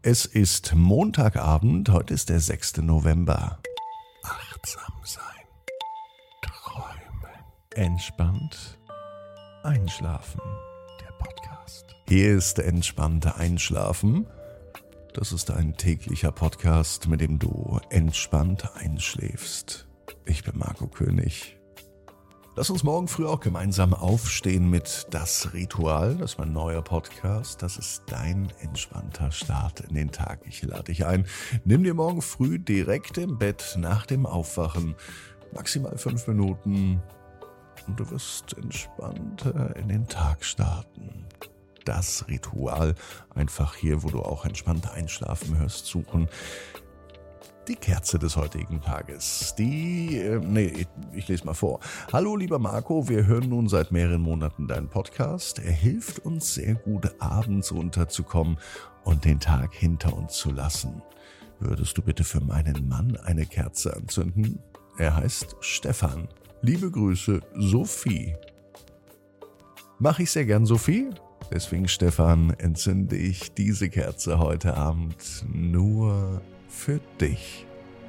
Es ist Montagabend, heute ist der 6. November. Achtsam sein, träumen, entspannt einschlafen. Der Podcast. Hier ist Entspannte Einschlafen. Das ist ein täglicher Podcast, mit dem du entspannt einschläfst. Ich bin Marco König. Lass uns morgen früh auch gemeinsam aufstehen mit Das Ritual. Das ist mein neuer Podcast. Das ist dein entspannter Start in den Tag. Ich lade dich ein. Nimm dir morgen früh direkt im Bett nach dem Aufwachen maximal 5 Minuten und du wirst entspannter in den Tag starten. Das Ritual. Einfach hier, wo du auch entspannt einschlafen hörst, suchen. Die Kerze des heutigen Tages. Ich lese mal vor. Hallo lieber Marco, wir hören nun seit mehreren Monaten deinen Podcast. Er hilft uns sehr gut, abends runterzukommen und den Tag hinter uns zu lassen. Würdest du bitte für meinen Mann eine Kerze anzünden? Er heißt Stefan. Liebe Grüße, Sophie. Mach ich sehr gern, Sophie. Deswegen, Stefan, entzünde ich diese Kerze heute Abend nur für dich.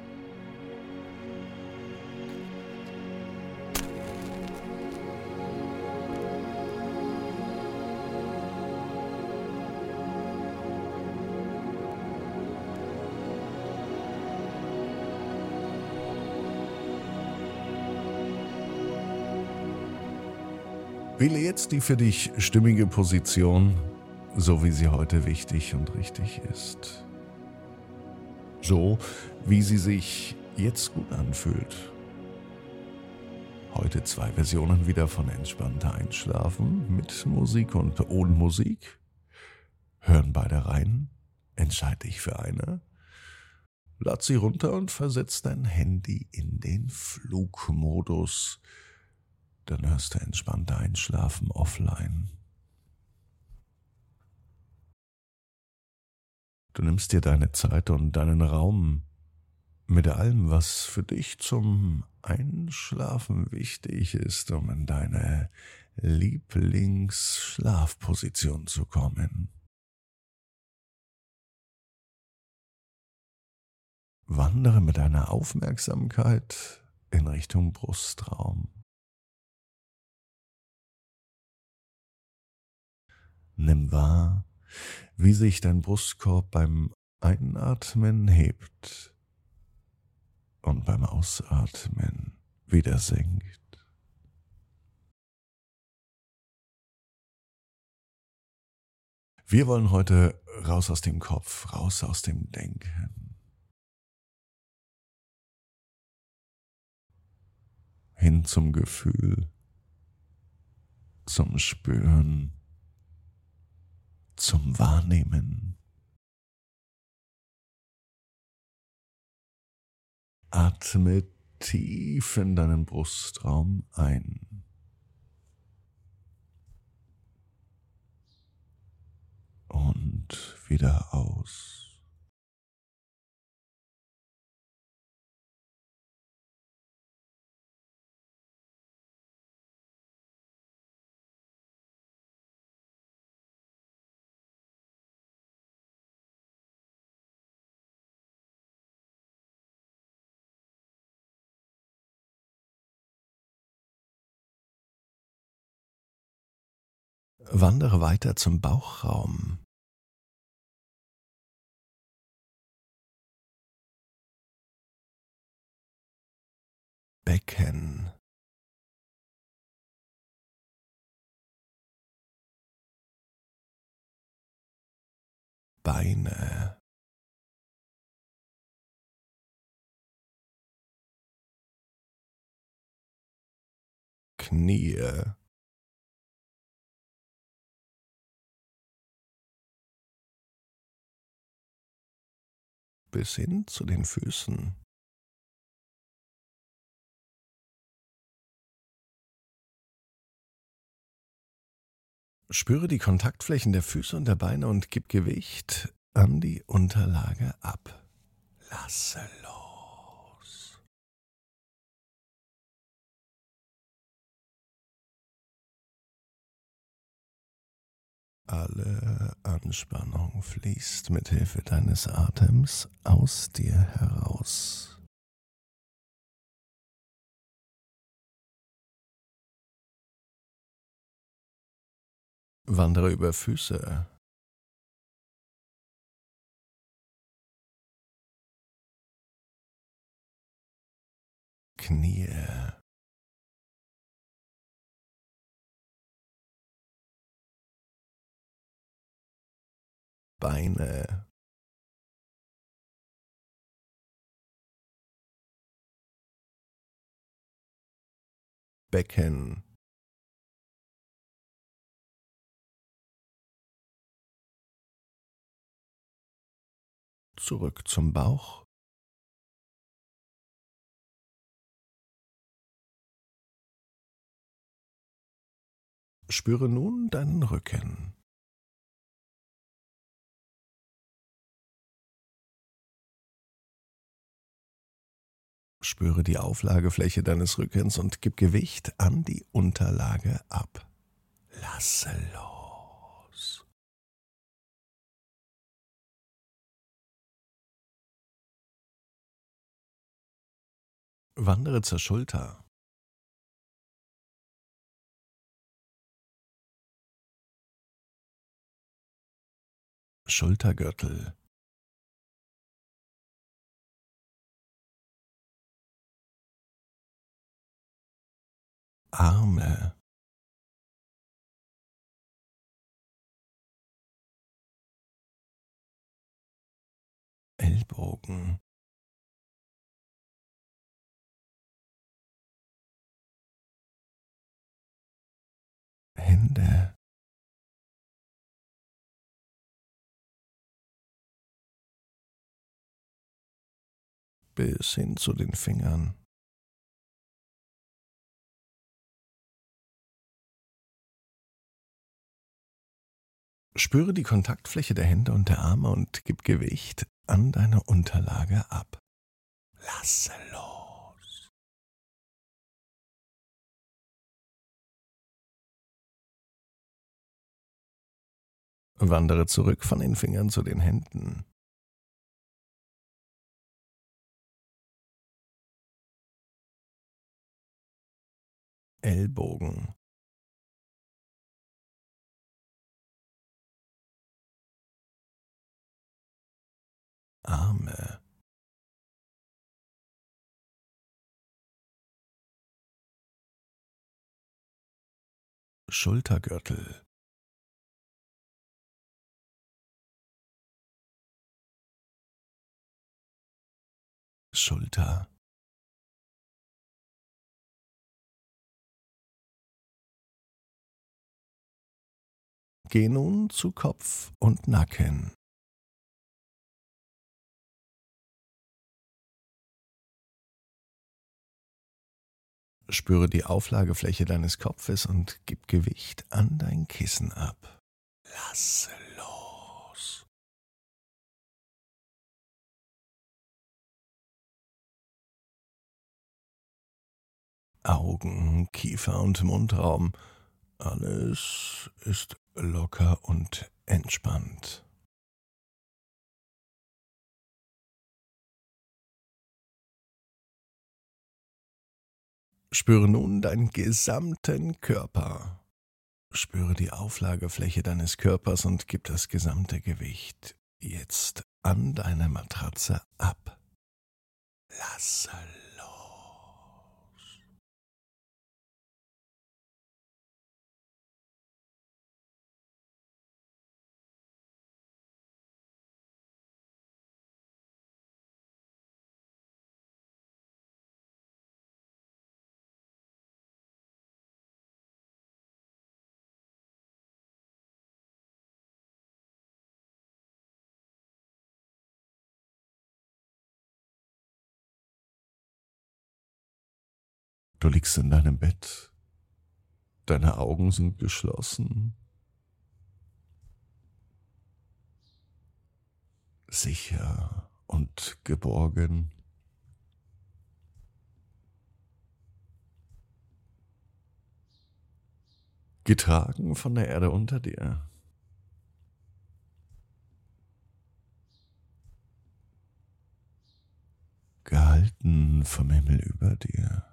Wähle jetzt die für dich stimmige Position, so wie sie heute wichtig und richtig ist. So, wie sie sich jetzt gut anfühlt. Heute 2 Versionen wieder von Entspannter Einschlafen mit Musik und ohne Musik. Hören beide rein. Entscheide dich für eine. Lad sie runter und versetz dein Handy in den Flugmodus. Dann hörst du Entspannter Einschlafen offline. Du nimmst dir deine Zeit und deinen Raum mit allem, was für dich zum Einschlafen wichtig ist, um in deine Lieblingsschlafposition zu kommen. Wandere mit deiner Aufmerksamkeit in Richtung Brustraum. Nimm wahr, wie sich dein Brustkorb beim Einatmen hebt und beim Ausatmen wieder senkt. Wir wollen heute raus aus dem Kopf, raus aus dem Denken, hin zum Gefühl, zum Spüren, zum Wahrnehmen. Atme tief in deinen Brustraum ein und wieder aus. Wandere weiter zum Bauchraum. Becken. Beine. Knie. Bis hin zu den Füßen. Spüre die Kontaktflächen der Füße und der Beine und gib Gewicht an die Unterlage ab. Lasse los. Alle Anspannung fließt mit Hilfe deines Atems aus dir heraus. Wandere über Füße, Knie, Beine, Becken, zurück zum Bauch. Spüre nun deinen Rücken. Spüre die Auflagefläche deines Rückens und gib Gewicht an die Unterlage ab. Lasse los. Wandere zur Schulter. Schultergürtel, Arme, Ellbogen, Hände, bis hin zu den Fingern. Spüre die Kontaktfläche der Hände und der Arme und gib Gewicht an deine Unterlage ab. Lasse los. Wandere zurück von den Fingern zu den Händen. Ellbogen, Arme, Schultergürtel, Schulter, geh nun zu Kopf und Nacken. Spüre die Auflagefläche deines Kopfes und gib Gewicht an dein Kissen ab. Lasse los. Augen, Kiefer und Mundraum. Alles ist locker und entspannt. Spüre nun deinen gesamten Körper. Spüre die Auflagefläche deines Körpers und gib das gesamte Gewicht jetzt an deine Matratze ab. Lasse los. Du liegst in deinem Bett. Deine Augen sind geschlossen. Sicher und geborgen. Getragen von der Erde unter dir. Gestalten vom Himmel über dir.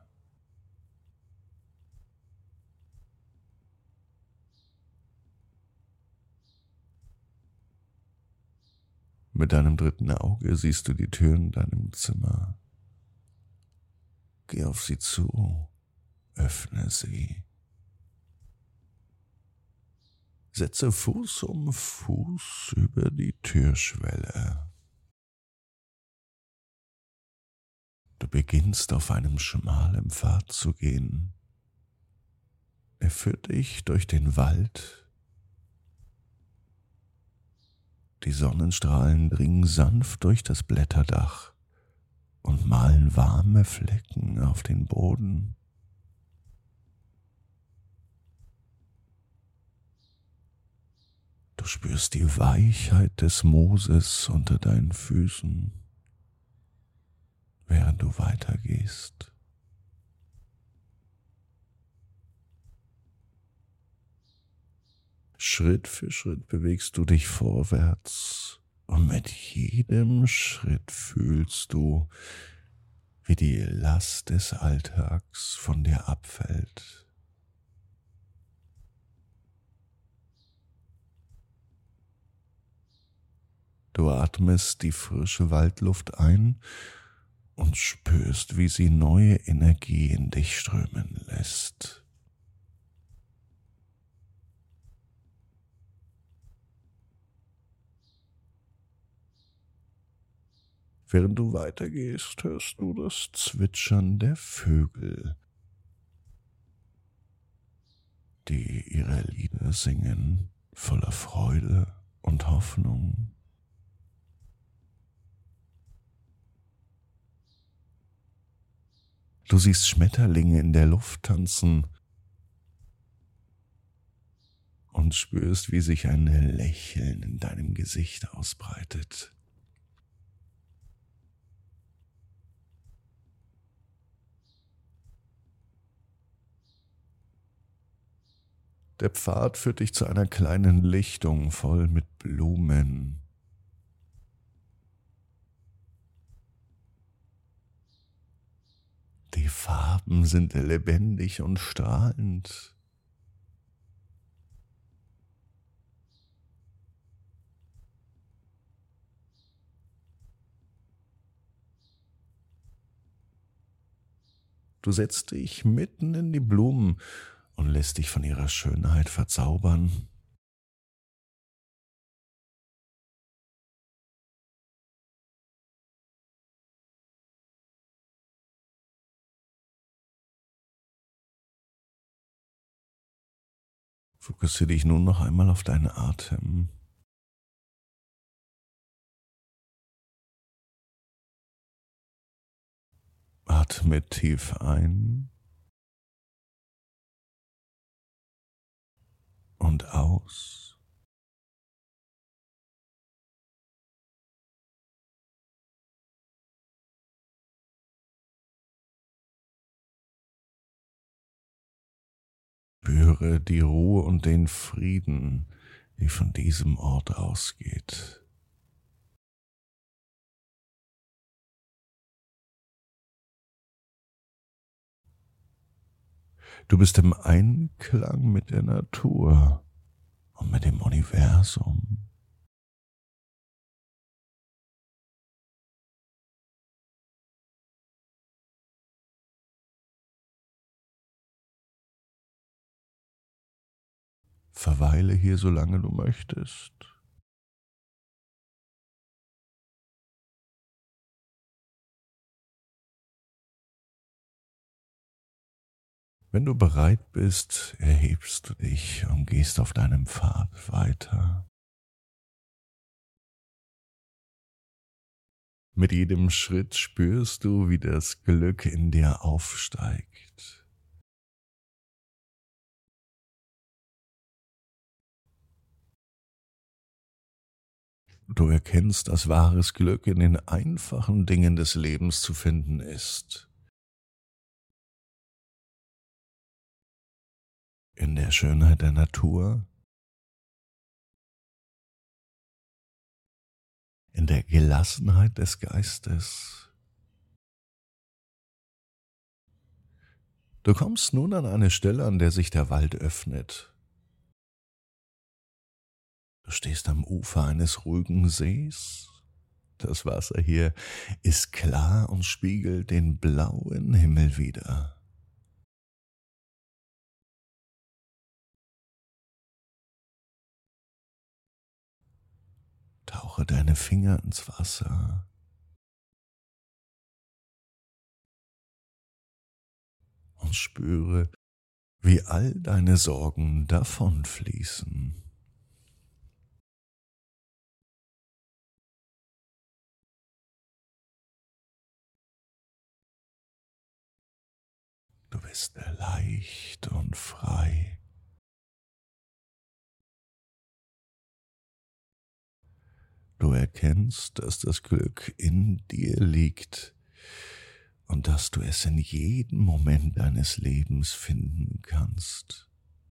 Mit deinem dritten Auge siehst du die Tür in deinem Zimmer. Geh auf sie zu, öffne sie. Setze Fuß um Fuß über die Türschwelle. Du beginnst auf einem schmalen Pfad zu gehen. Er führt dich durch den Wald. Die Sonnenstrahlen dringen sanft durch das Blätterdach und malen warme Flecken auf den Boden. Du spürst die Weichheit des Mooses unter deinen Füßen, während du weitergehst. Schritt für Schritt bewegst du dich vorwärts und mit jedem Schritt fühlst du, wie die Last des Alltags von dir abfällt. Du atmest die frische Waldluft ein und spürst, wie sie neue Energie in dich strömen lässt. Während du weitergehst, hörst du das Zwitschern der Vögel, die ihre Lieder singen, voller Freude und Hoffnung. Du siehst Schmetterlinge in der Luft tanzen und spürst, wie sich ein Lächeln in deinem Gesicht ausbreitet. Der Pfad führt dich zu einer kleinen Lichtung voll mit Blumen. Die Farben sind lebendig und strahlend. Du setzt dich mitten in die Blumen und lässt dich von ihrer Schönheit verzaubern. Fokussiere dich nun noch einmal auf deinen Atem. Atme tief ein und aus. Spüre die Ruhe und den Frieden, die von diesem Ort ausgeht. Du bist im Einklang mit der Natur und mit dem Universum. Verweile hier, solange du möchtest. Wenn du bereit bist, erhebst du dich und gehst auf deinem Pfad weiter. Mit jedem Schritt spürst du, wie das Glück in dir aufsteigt. Du erkennst, dass wahres Glück in den einfachen Dingen des Lebens zu finden ist. In der Schönheit der Natur, in der Gelassenheit des Geistes Du kommst nun an eine Stelle, an der sich der Wald öffnet. Du stehst am Ufer eines ruhigen Sees. Das Wasser hier ist klar und spiegelt den blauen Himmel wider. Tauche deine Finger ins Wasser und spüre, wie all deine Sorgen davonfließen. Du bist leicht und frei. Du erkennst, dass das Glück in dir liegt und dass du es in jedem Moment deines Lebens finden kannst.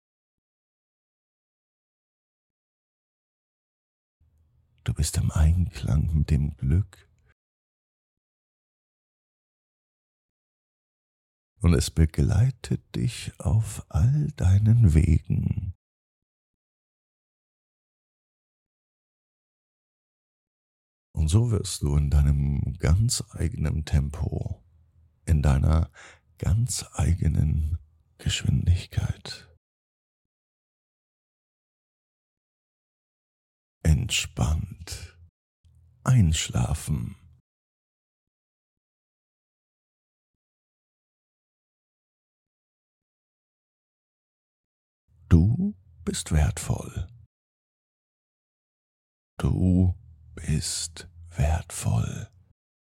Du bist im Einklang mit dem Glück und es begleitet dich auf all deinen Wegen. Und so wirst du in deinem ganz eigenen Tempo, in deiner ganz eigenen Geschwindigkeit entspannt einschlafen. Du bist wertvoll. Du bist wertvoll.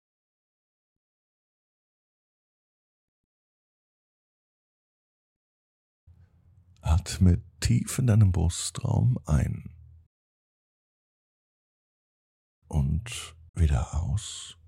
Atme tief in deinem Brustraum ein und wieder aus.